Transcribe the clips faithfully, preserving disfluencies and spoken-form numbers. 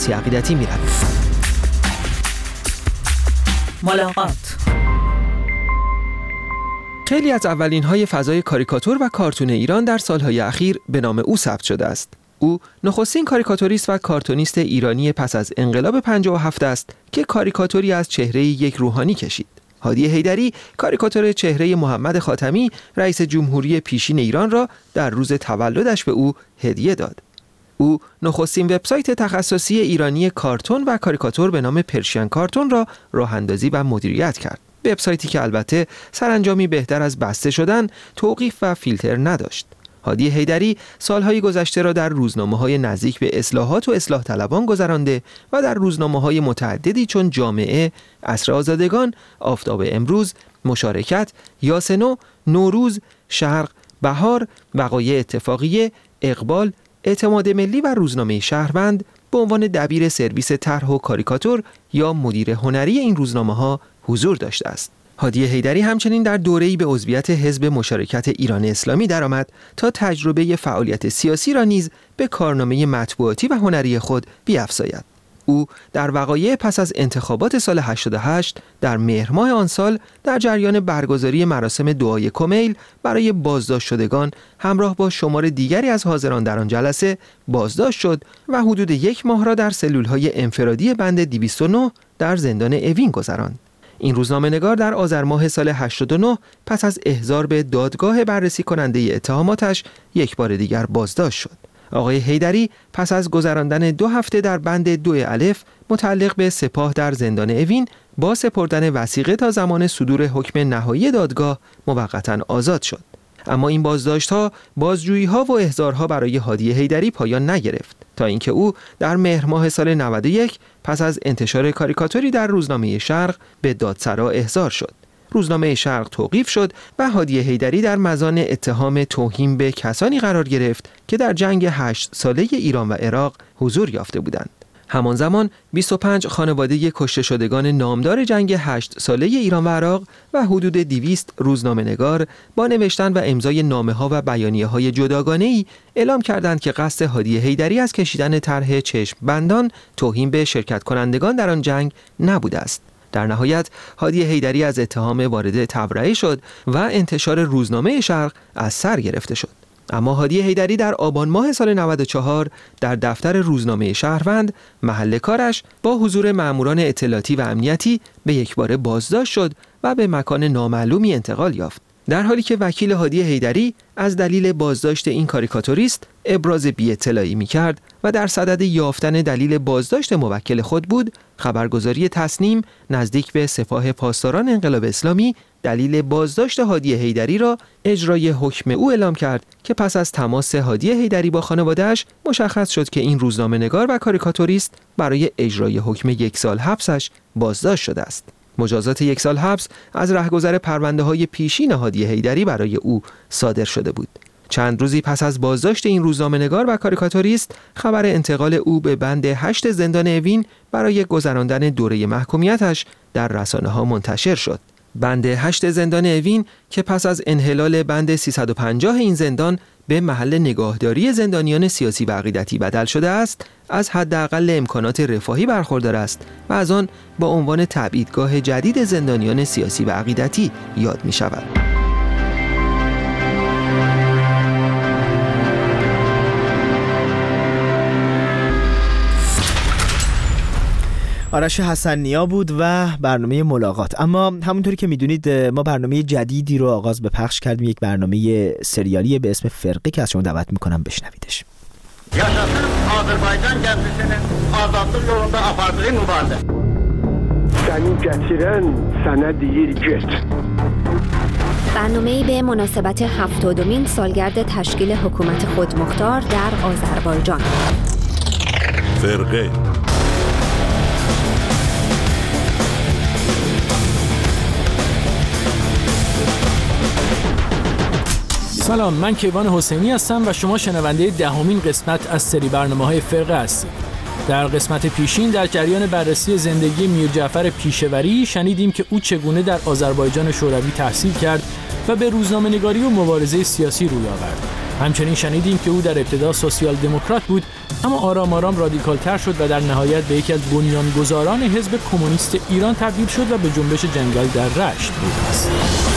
عقیدتی می‌رویم. ملاقات. خیلی از اولین‌های فضای کاریکاتور و کارتون ایران در سالهای اخیر به نام او ثبت شده است. او نخستین کاریکاتوریست و کارتونیست ایرانی پس از انقلاب پنجاه و هفت است که کاریکاتوری از چهره یک روحانی کشید. هادی حیدری کاریکاتور چهره محمد خاتمی رئیس جمهوری پیشین ایران را در روز تولدش به او هدیه داد. او نخستین وبسایت تخصصی ایرانی کارتون و کاریکاتور به نام پرشین کارتون را راه اندازی و مدیریت کرد. وبسایتی که البته سرانجامی بهتر از بسته شدن، توقیف و فیلتر نداشت. هادی حیدری سالهای گذشته را در روزنامه‌های نزدیک به اصلاحات و اصلاح طلبان گذرانده و در روزنامه‌های متعددی چون جامعه، عصر آزادگان، آفتاب امروز، مشارکت، یاسنو، نوروز، شرق، بهار، وقایع اتفاقیه، اقبال، اعتماد ملی و روزنامه شهروند به عنوان دبیر سرویس طرح و کاریکاتور یا مدیر هنری این روزنامه‌ها حضور داشته است. هادی حیدری همچنین در دوره‌ای به عضویت حزب مشارکت ایران اسلامی درآمد تا تجربه فعالیت سیاسی را نیز به کارنامه مطبوعاتی و هنری خود بیفزاید. او در وقایع پس از انتخابات سال هشتاد و هشت در مهر ماه آن سال در جریان برگزاری مراسم دعای کمیل برای بازداشت شدگان همراه با شمار دیگری از حاضران در آن جلسه بازداشت شد و حدود یک ماه را در سلول‌های انفرادی بند دویست و نه در زندان اوین گذراند. این روزنامه‌نگار در آذر ماه سال هشتاد و نه پس از احضار به دادگاه بررسی کننده اتهاماتش یک بار دیگر بازداشت شد. آقای حیدری پس از گذراندن دو هفته در بند دو الف متعلق به سپاه در زندان اوین با سپردن وثیقه تا زمان صدور حکم نهایی دادگاه موقتاً آزاد شد. اما این بازداشت‌ها، بازجویی‌ها و احضارها برای هادی حیدری پایان نگرفت تا اینکه او در مهر ماه سال نود و یک پس از انتشار کاریکاتوری در روزنامه شرق به دادسرا احضار شد. روزنامه شرق توقیف شد و هادی حیدری در مزان اتهام توهین به کسانی قرار گرفت که در جنگ هشت ساله ایران و عراق حضور یافته بودند. همان زمان بیست و پنج خانواده کشته شدگان نامدار جنگ هشت ساله ایران و عراق و حدود دویست روزنامه‌نگار با نوشتن و امضای نامه‌ها و بیانیه‌های جداگانه‌ای اعلام کردند که قصد هادی حیدری از کشیدن طرح چشم بندان توهین به شرکت کنندگان در آن جنگ نبوده است. در نهایت هادی حیدری از اتهام وارد تبرئه شد و انتشار روزنامه شرق از سر گرفته شد. اما هادی حیدری در آبان ماه سال نود و چهار در دفتر روزنامه شهروند محل کارش با حضور ماموران اطلاعاتی و امنیتی به یکباره بازداشت شد و به مکان نامعلومی انتقال یافت. در حالی که وکیل هادی حیدری از دلیل بازداشت این کاریکاتوریست ابراز بی‌اطلاعی می‌کرد و در صدد یافتن دلیل بازداشت موکل خود بود، خبرگزاری تصنیم نزدیک به سپاه پاسداران انقلاب اسلامی دلیل بازداشت هادی حیدری را اجرای حکم او اعلام کرد که پس از تماس هادی حیدری با خانواده‌اش مشخص شد که این روزنامه‌نگار و کاریکاتوریست برای اجرای حکم یک سال حبسش بازداشت شده است. مجازات یک سال حبس از رهگذر پرونده‌های پیشین هادی حیدری برای او صادر شده بود. چند روزی پس از بازداشت این روزنامه‌نگار و کاریکاتوریست، خبر انتقال او به بند هشت زندان اوین برای گذراندن دوره محکومیتش در رسانه‌ها منتشر شد. بند هشت زندان اوین که پس از انحلال بند سیصد و پنجاه این زندان به محل نگاهداری زندانیان سیاسی و عقیدتی بدل شده است، از حداقل امکانات رفاهی برخوردار است و از آن با عنوان تبعیدگاه جدید زندانیان سیاسی و عقیدتی یاد می شود. آرش حسن‌نیا بود و برنامه ملاقات. اما همونطوری که میدونید ما برنامه جدیدی رو آغاز به پخش کردیم، یک برنامه سریالی به اسم فرقه که از شما دعوت میکنم بشنویدش. Yaşasın Azərbaycan gəmisinin azadlıq yolunda apardığı mübarizə. Səni gətirən sənə deyir get. برنامه‌ای به مناسبت هفتادمین سالگرد تشکیل حکومت خودمختار در آذربایجان. فرقه سلام، من کیوان حسینی هستم و شما شنونده دهمین قسمت از سری برنامه‌های فرقه هستید. در قسمت پیشین در جریان بررسی زندگی میر جعفر پیشوری شنیدیم که او چگونه در آذربایجان شوروی تحصیل کرد و به روزنامه‌نگاری و مبارزه سیاسی روی آورد. همچنین شنیدیم که او در ابتدا سوسیال دموکرات بود، اما آرام آرام رادیکال تر شد و در نهایت به یکی از بنیانگذاران حزب کمونیست ایران تبدیل شد و به جنبش جنگل در رشت بود است.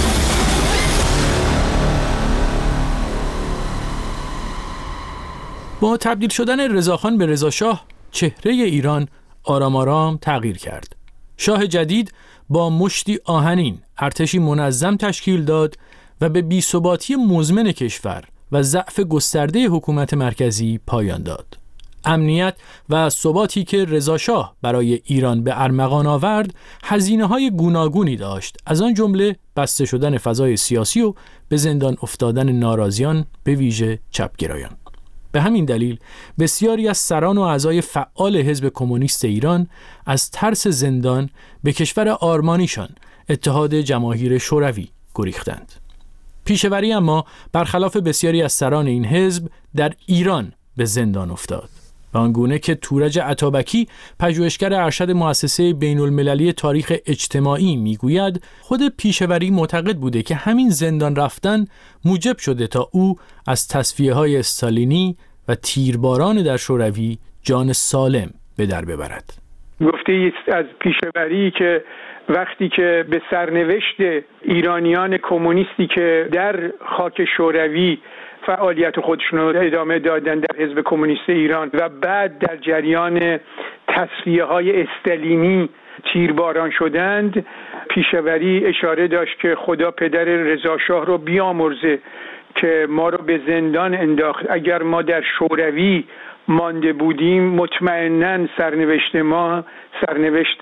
با تبدیل شدن رضاخان به رضاشاه، چهره ایران آرام آرام تغییر کرد. شاه جدید با مشتی آهنین ارتشی منظم تشکیل داد و به بی‌ثباتی مزمن کشور و ضعف گسترده حکومت مرکزی پایان داد. امنیت و ثباتی که رضاشاه برای ایران به ارمغان آورد، هزینه‌های گوناگونی داشت، از آن جمله بسته شدن فضای سیاسی و به زندان افتادن ناراضیان، به ویژه چپگرایان. به همین دلیل بسیاری از سران و اعضای فعال حزب کمونیست ایران از ترس زندان به کشور آرمانیشان، اتحاد جماهیر شوروی، گریختند. پیشوری اما برخلاف بسیاری از سران این حزب در ایران به زندان افتاد. به آنگونه که تورج عطابکی، پژوهشگر ارشد مؤسسه بین المللی تاریخ اجتماعی میگوید، خود پیشوری معتقد بوده که همین زندان رفتن موجب شده تا او از تصفیه‌های استالینی و تیرباران در شوروی جان سالم به در ببرد. گفته است از پیشوری که وقتی که به سرنوشت ایرانیان کمونیستی که در خاک شوروی فعالیت خودشون رو ادامه دادن در حزب کمونیست ایران و بعد در جریان تصفیه های استالینی تیرباران شدند، پیشوری اشاره داشت که خدا پدر رضاشاه رو بیامرزه که ما رو به زندان انداخت. اگر ما در شوروی مانده بودیم، مطمئناً سرنوشت ما سرنوشت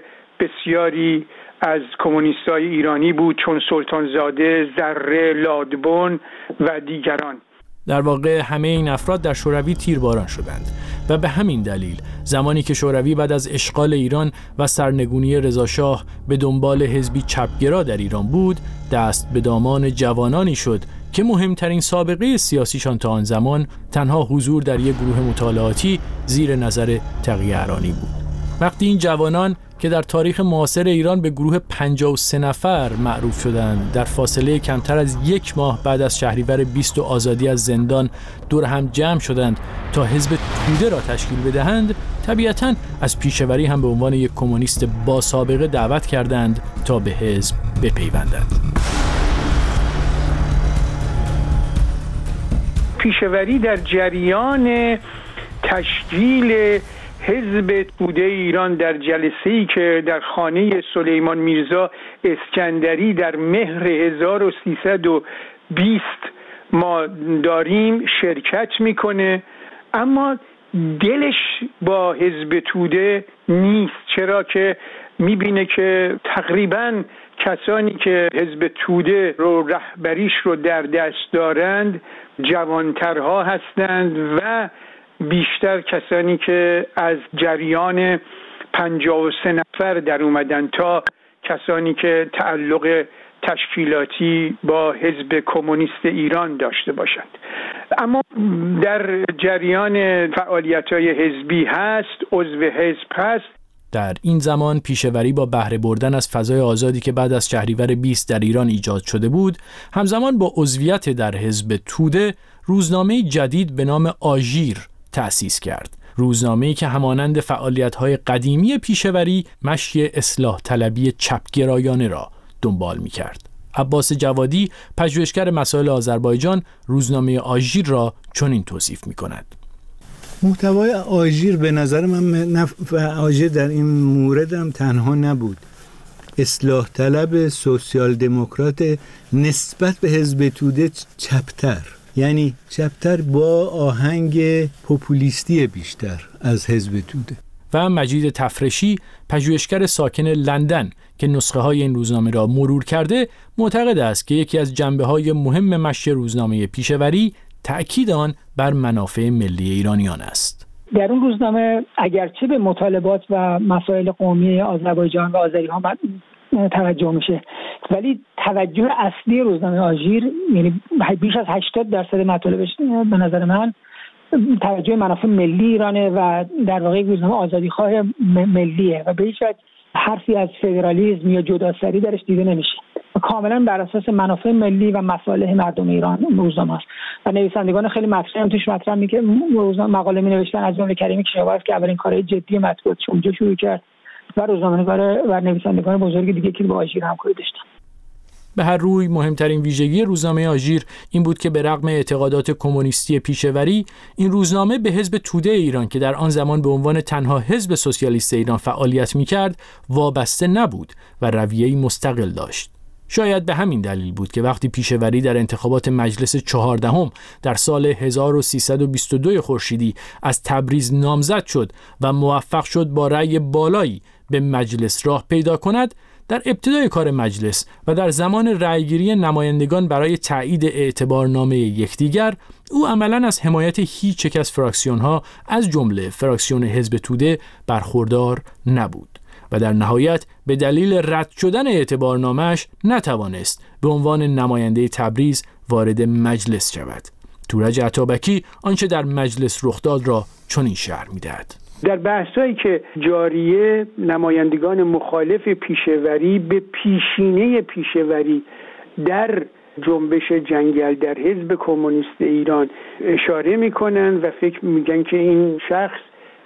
بسیاری از کمونیستای ایرانی بود، چون سلطانزاده، ذره، لادبون و دیگران. در واقع همه این افراد در شوروی تیرباران شدند و به همین دلیل زمانی که شوروی بعد از اشغال ایران و سرنگونی رضاشاه به دنبال حزبی چپگرا در ایران بود، دست به دامان جوانانی شد که مهمترین سابقه سیاسیشان تا آن زمان تنها حضور در یک گروه مطالعاتی زیر نظر تقی ارانی بود. وقتی این جوانان که در تاریخ معاصر ایران به گروه پنجاه و سه نفر معروف شدند، در فاصله کمتر از یک ماه بعد از شهریور بیست و آزادی از زندان دور هم جمع شدند تا حزب توده را تشکیل بدهند، طبیعتاً از پیشوری هم به عنوان یک کمونیست با سابقه دعوت کردند تا به حزب بپیوندند. پیشوری در جریان تشکیل حزب توده ایران در جلسه‌ای که در خانه سلیمان میرزا اسکندری در مهر هزار و سیصد و بیست ما داریم شرکت میکنه، اما دلش با حزب توده نیست، چرا که میبینه که تقریباً کسانی که حزب توده رو رهبریش رو در دست دارند جوانترها هستند و بیشتر کسانی که از جریان پنجاه و سه نفر در اومدن تا کسانی که تعلق تشکیلاتی با حزب کمونیست ایران داشته باشند. اما در جریان فعالیت‌های حزبی هست، عضو حزب هست. در این زمان پیشوری با بهره بردن از فضای آزادی که بعد از شهریور بیست در ایران ایجاد شده بود، همزمان با عضویت در حزب توده روزنامه جدید به نام آژیر تأسیس کرد. روزنامه‌ای که همانند فعالیت‌های قدیمی پیشوری مشی اصلاح طلبی چپگرایانه را دنبال می‌کرد. عباس جوادی، پژوهشگر مسائل آذربایجان، روزنامه آژیر را چنین توصیف می‌کند: محتوای آژیر به نظر من نف... آژیر در این مورد هم تنها نبود. اصلاح طلب سوسیال دموکرات نسبت به حزب توده چپتر، یعنی چپتر با آهنگ پوپولیستی بیشتر از حزب توده. و مجید تفرشی، پژوهشگر ساکن لندن که نسخه های این روزنامه را مرور کرده، معتقد است که یکی از جنبه های مهم مشی روزنامه پیشوری تأکید آن بر منافع ملی ایرانیان است. در اون روزنامه اگرچه به مطالبات و مسائل قومی آذربایجان و آذری ها توجه میشه، ولی توجه اصلی روزنامه آژیر، یعنی بیش از هشتاد درصد مطالبش به نظر من توجه منافع ملی ایرانه و در واقع روزنامه آزادیخواه ملیه و به هیچ وجه حرفی از فدرالیسم یا جداسری درش دیده نمیشه. کاملا بر اساس منافع ملی و مصالح مردم ایران روزنامه است و نویسندگان خیلی مطرح هم توش مطرح میگه مقاله می نوشتن از جمله کریم کشاورز که اولین کارهای جدی مطبوعاتش اونجا شروع کرد و روزنامه‌نگار و نویسندگان بزرگ دیگه که با آژیر همکاری داشتن. به هر روی مهمترین ویژگی روزنامه آژیر این بود که به رغم اعتقادات کمونیستی پیشه‌وری، این روزنامه به حزب توده ایران که در آن زمان به عنوان تنها حزب سوسیالیست ایران فعالیت می‌کرد وابسته نبود و رویه‌ای مستقل داشت. شاید به همین دلیل بود که وقتی پیشه‌وری در انتخابات مجلس چهاردهم در سال هزار و سیصد و بیست و دو خورشیدی از تبریز نامزد شد و موفق شد با رأی بالایی به مجلس راه پیدا کند، در ابتدای کار مجلس و در زمان رأیگیری نمایندگان برای تایید اعتبارنامه یکدیگر، او عملاً از حمایت هیچ یک از فراکسیون‌ها از جمله فراکسیون حزب توده برخوردار نبود و در نهایت به دلیل رد شدن اعتبارنامه‌اش نتوانست به عنوان نماینده تبریز وارد مجلس شود. تورج عطابکی آنچه در مجلس رخ داد را چنین شرح می‌دهد: در بحثایی که جاریه، نمایندگان مخالف پیشه‌وری به پیشینه پیشه‌وری در جنبش جنگل در حزب کمونیست ایران اشاره میکنن و فکر میگن که این شخص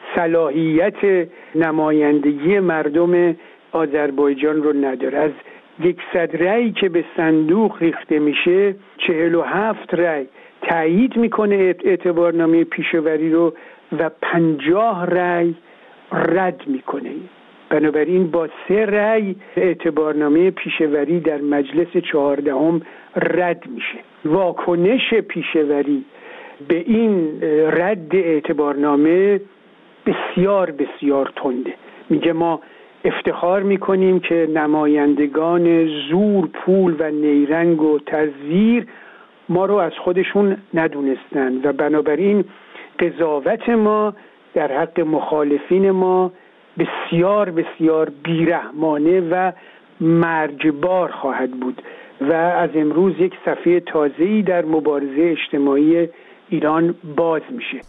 صلاحیت نمایندگی مردم آذربایجان رو نداره. از یکصد رأی که به صندوق ریخته میشه، چهل و هفت رأی تایید میکنه اعتبارنامه پیشه‌وری رو و پنجاه رأی رد میکنه. بنابراین با سه رأی اعتبارنامه پیشه‌وری در مجلس چهاردهم رد میشه. واکنش پیشه‌وری به این رد اعتبارنامه بسیار بسیار تنده. میگه ما افتخار میکنیم که نمایندگان زور، پول و نیرنگ و تزویر ما رو از خودشون ندونستن و بنابراین قضاوت ما در حق مخالفین ما بسیار بسیار بیرحمانه و مرگبار خواهد بود و از امروز یک صفحه تازه‌ای در مبارزه اجتماعی ایران باز میشه.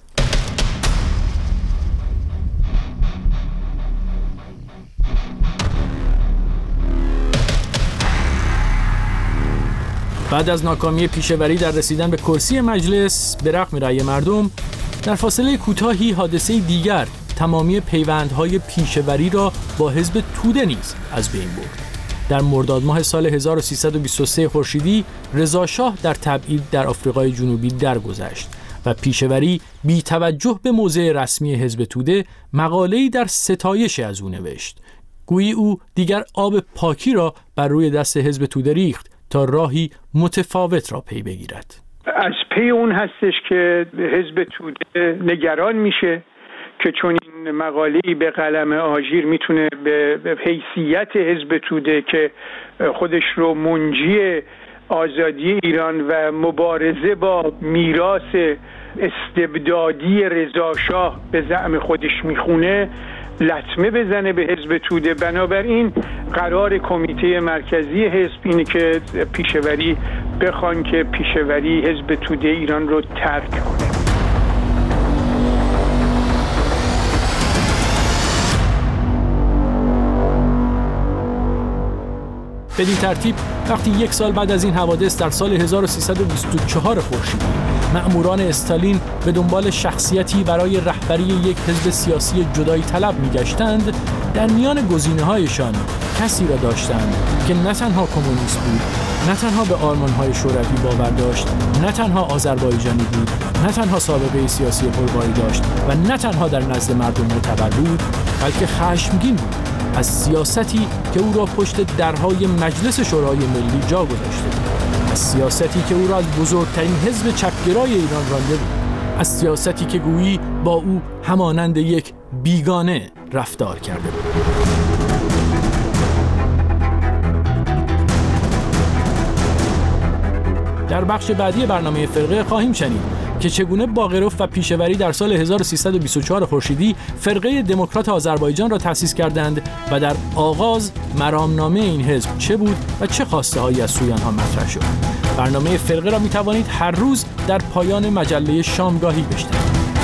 بعد از ناکامی پیشه‌وری در رسیدن به کرسی مجلس به رغم رأی مردم، در فاصله کوتاهی حادثه دیگر تمامی پیوندهای پیشه‌وری را با حزب توده نیز از بین برد. در مرداد ماه سال هزار و سیصد و بیست و سه خورشیدی رضا شاه در تبعید در آفریقای جنوبی درگذشت و پیشه‌وری بی توجه به موضع رسمی حزب توده مقاله‌ای در ستایش از او نوشت. گویی او دیگر آب پاکی را بر روی دست حزب توده ریخت تا راهی متفاوت را پی بگیرد. از پی اون هستش که حزب توده نگران میشه که چون این مقاله‌ای به قلم آژیر میتونه به حیثیت حزب توده که خودش رو منجی آزادی ایران و مبارزه با میراث استبدادی رضا شاه به زعم خودش میخونه لطمه بزنه به حزب توده. بنابراین قرار کمیته مرکزی حزب اینه که پیشه‌وری بخوان که پیشه‌وری حزب توده ایران رو ترک کنه. بدین ترتیب وقتی یک سال بعد از این حوادث در سال هزار و سیصد و بیست و چهار خورشیدی مأموران استالین به دنبال شخصیتی برای رهبری یک حزب سیاسی جدایی طلب می‌گشتند، در میان گزینه‌هایشان کسی را داشتند که نه تنها کمونیست بود، نه تنها به آرمان‌های شوروی باور داشت، نه تنها آذربایجانی بود، نه تنها سابقه سیاسی پرباری داشت و نه تنها در نزد مردم معتبر بود، بلکه خشمگین بود از سیاستی که او را پشت درهای مجلس شورای ملی جا گذاشته بود، از سیاستی که او را از بزرگترین حزب چپگرای ایران رانده بود، از سیاستی که گویی با او همانند یک بیگانه رفتار کرده بود. در بخش بعدی برنامه فرقه خواهیم شنید که چگونه باقروف و پیشه‌وری در سال هزار و سیصد و بیست و چهار خورشیدی فرقه دموکرات آذربایجان را تأسیس کردند و در آغاز مرامنامه این حزب چه بود و چه خواسته هایی از سوی آنها مطرح شد. برنامه فرقه را می توانید هر روز در پایان مجله شامگاهی بشنوید.